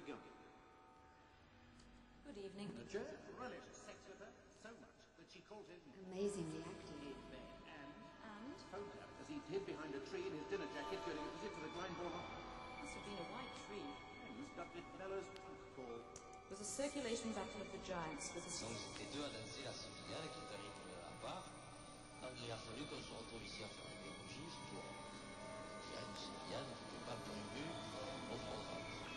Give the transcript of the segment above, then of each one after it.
Good evening. Jeff relished sex with her so much that she called him Amazingly active. and phoned her as he hid behind a tree in his dinner jacket during a visit to the Glyndebourne office. Must have been a white tree. And dubbed it Bella's punk call. It was a circulation battle of the giants with a... Donc c'était deux à danser la Sevillane qui est un rythme à part. Donc il a fallu qu'on se retrouve ici à faire des registres pour qu'il y a une Sevillane qui n'était pas prévue au programme.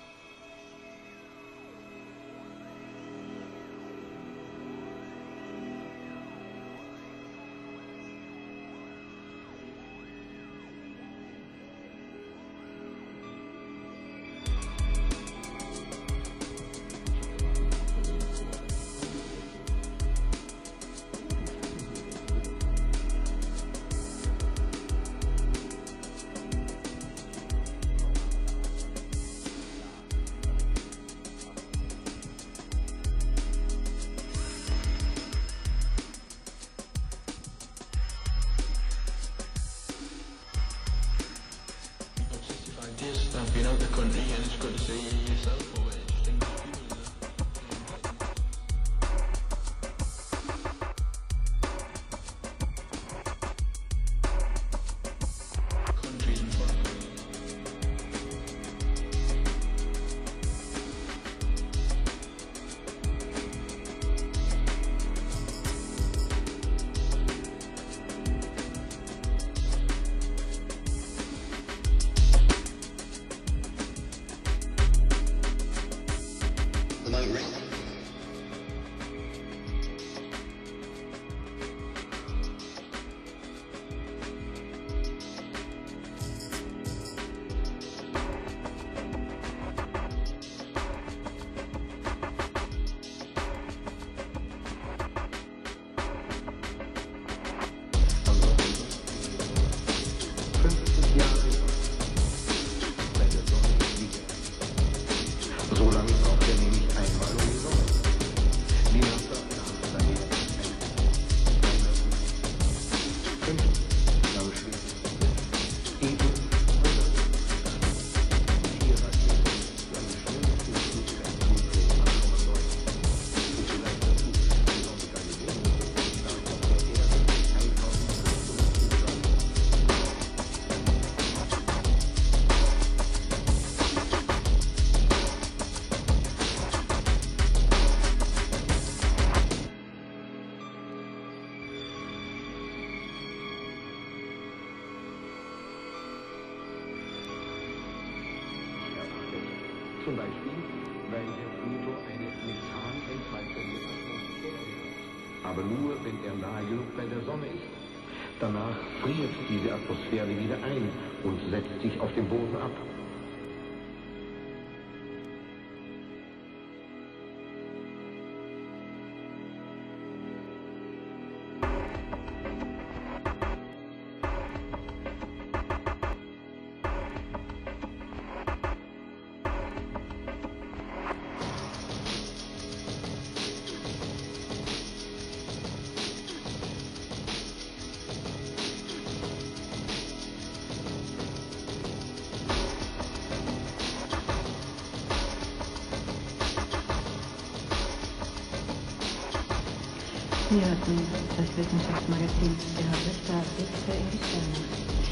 Been out the country and it's good to see yourself away. Countries and foreign. So lange braucht er nämlich einmal um die Sonne. Die Nacht daneben ein. 5 Jahre später. Eben 100. Hier hat er seine schönste Flugzeit Flugzeug 8,9. Und vielleicht dazu die Sonne Galileo. Dann auf der Erde 1500 Kilogramm. Zum Beispiel, weil der Pluto eine methanenthaltende Atmosphäre hat. Aber nur, wenn er nahe genug bei der Sonne ist. Danach friert diese Atmosphäre wieder ein und setzt sich auf dem Boden ab. Sie hörten das Wissenschaftsmagazin der Harvester in die Sterne.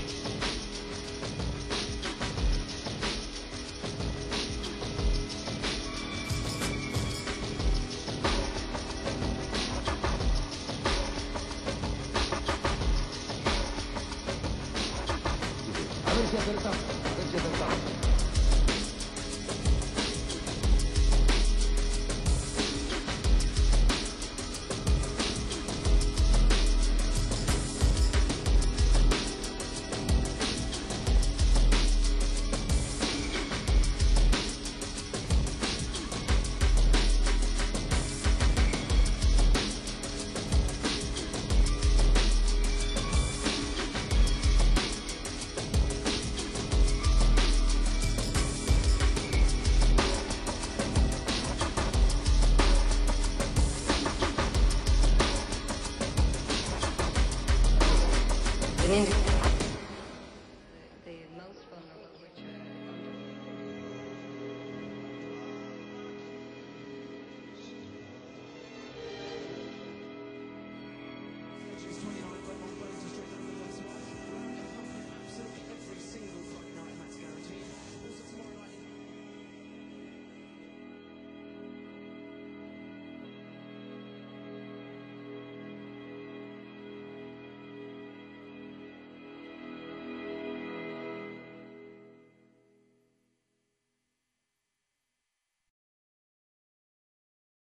A ver si acertamos. Teniendo